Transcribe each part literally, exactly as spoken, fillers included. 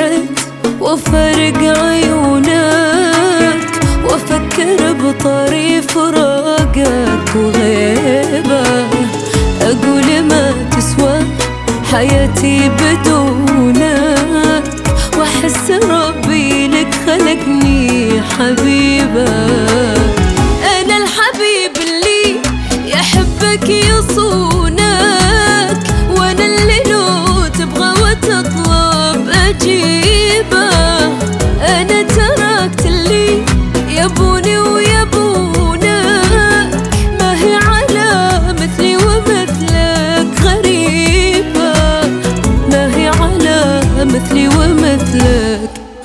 أبعد وأفارق عيونك وأفكر بطريق فراقك وغيبة. أقول ما تسوى حياتي بدونك، وأحس ربي لك خلقني حبيبة. أنا الحبيب اللي يحبك يصونك، وأنا اللي لو تبغى وتطلب أجيبه. أنا تركت اللي يبوني ويبونك، ما هي على مثلي ومثلك غريبة، ما هي على مثلي ومثلك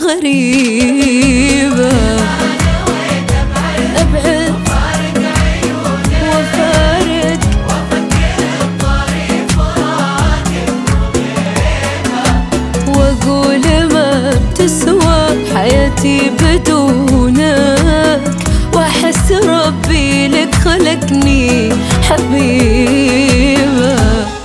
غريبة. أبعد وأفارق وأقول ما بتسوى حياتي بدونك، وأحس ربي لك خلقني حبيبة.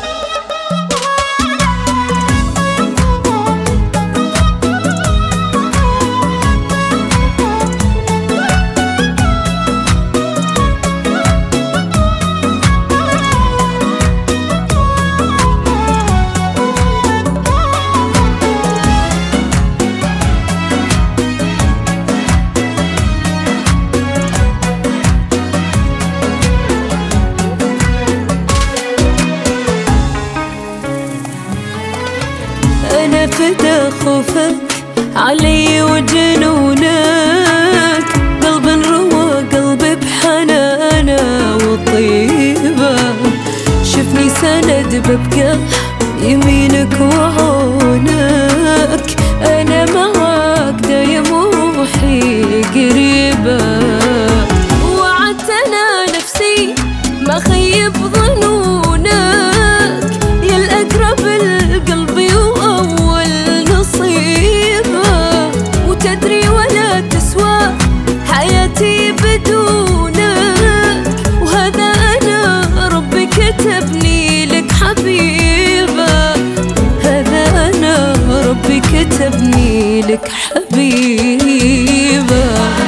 أنا فدا خوفك علي وجنونك، قلب روى قلبي بحنانه وطيبه. شفني سند ببقى يمينك وعونك، أنا معاك دايم وروحي قريبة. وعدت أنا نفسي ما خيب ظنونك، يا الأقرب لقلبي وأول نصيبة. وتدري ولا تسوى حياتي بدونك، وهذا أنا ربي كتبني لك حبيبة، هذا أنا ربي كتبني لك حبيبة.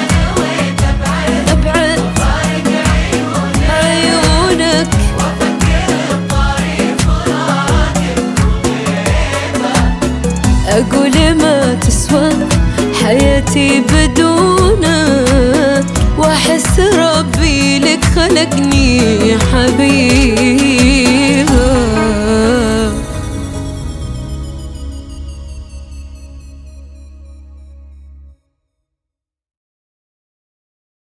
أبعد عيونك أقول ما تسوى حياتي بدونك، وأحس ربي لك خلقني حبيبي.